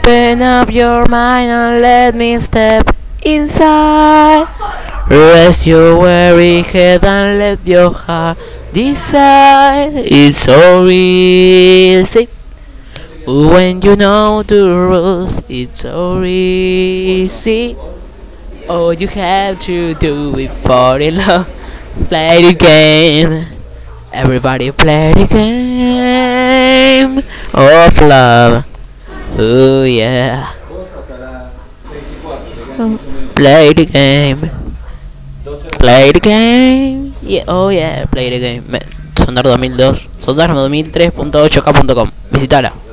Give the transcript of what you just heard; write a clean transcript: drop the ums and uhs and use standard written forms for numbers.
Open up your mind and let me step inside. Rest your weary head and let your heart decide. It's so easy when you know the rules. It's so easy. All you have to do is fall in love. Play the game. Everybody play the game of love. Oh yeah. Play the game. Play the game. Yeah, oh yeah, play the game. Sonar 2002. Sonar 2003.8k.com. Visitala.